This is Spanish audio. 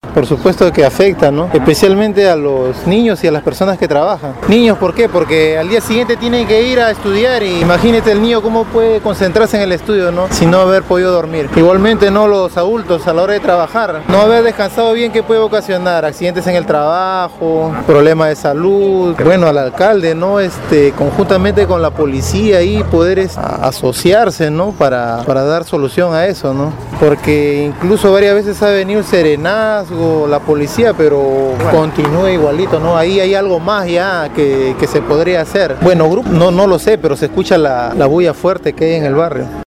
Por supuesto que afecta, ¿no? Especialmente a los niños y a las personas que trabajan. Niños, ¿por qué? Porque al día siguiente tienen que ir a estudiar y imagínate el niño cómo puede concentrarse en el estudio, ¿no? Si no haber podido dormir. Igualmente, ¿no? Los adultos a la hora de trabajar, no haber descansado bien, ¿qué puede ocasionar? Accidentes en el trabajo, problemas de salud. Bueno, al alcalde, ¿no? Conjuntamente con la policía y poder asociarse, ¿no? Para dar solución a eso, ¿no? Porque incluso varias veces ha venido el serenazgo, la policía, pero continúa igualito, ¿no? Ahí hay algo más ya que se podría hacer. Bueno, grupo, no lo sé, pero se escucha la bulla fuerte que hay en el barrio.